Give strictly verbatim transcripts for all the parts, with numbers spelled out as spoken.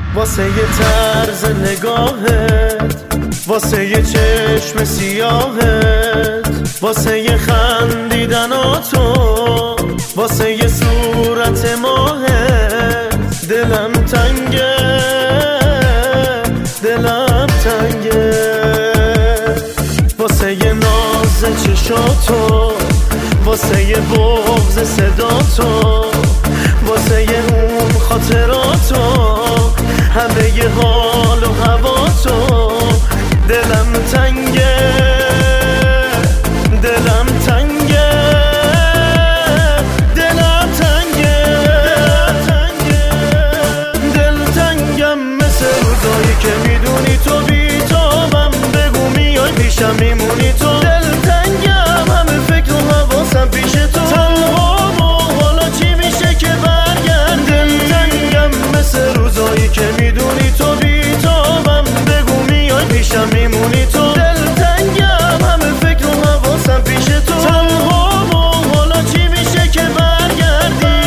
واسه یه طرز نگاهت، واسه یه چشم سیاهت، واسه یه خندیدناتو، واسه یه صورت ماهت. دلم تنگه، دلم تنگه، واسه یه ناز چشاتو، واسه یه بغض صداتو، واسه یه اون خاطراتو، همه یه حال و هواتو. دلم تنگه، دلم تنگه، دلم تنگه، دل تنگم مثل روزایی که میدونی تو بیتابم، بگو میای پیشم میمونی تو. دل تنگم همه فکر و حواسم پیش تو، تنهام و حالا چی میشه که برگرد. دل تنگم مثل روزایی که میدونی تو بیتابم، بگو میای پیشم میمونی تو. دل تنگم همه فکر و حواسم پیش تو، تنهام و حالا چی میشه که برگردی.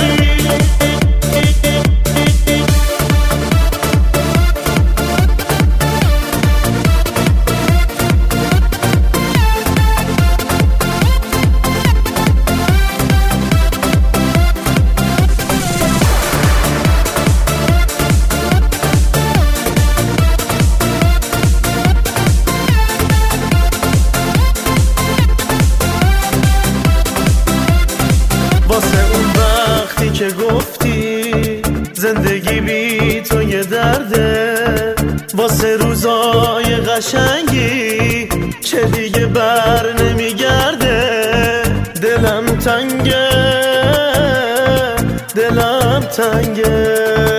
واسه اون وقتی که گفتی زندگی بی تو یه درده، واسه روزای قشنگی که دیگه بر نمیگرده. دلم تنگه، دلم تنگه،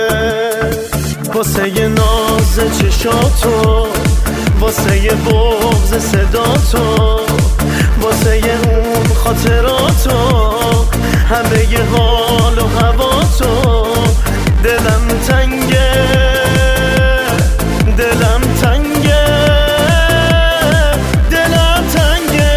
واسه یه ناز چشاتو، واسه یه بغض صداتو، واسه یه اون خاطراتو، همه یه حال و هواتو. دلم تنگه، دلم تنگه، دلم تنگه،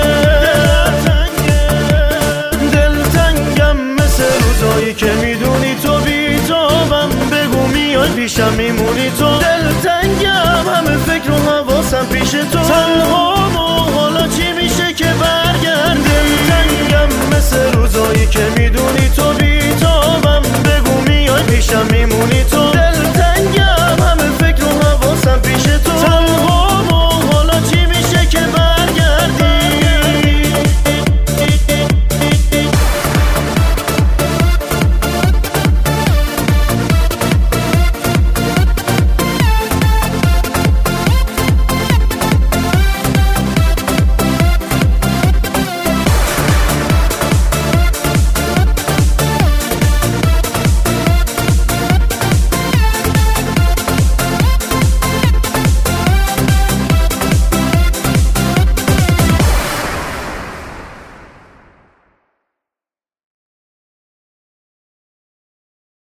دل تنگم مثل روزایی که میدونی تو بیتابم، بگو میای پیشم میمونی تو. دل تنگم همه فکر و حواسم پیش تو، تنهام و حالا چی میشه که برگرد. دل تنگم مثل روزایی که میدونی تو بیتابم، بگو میای پیشم میمونی تو.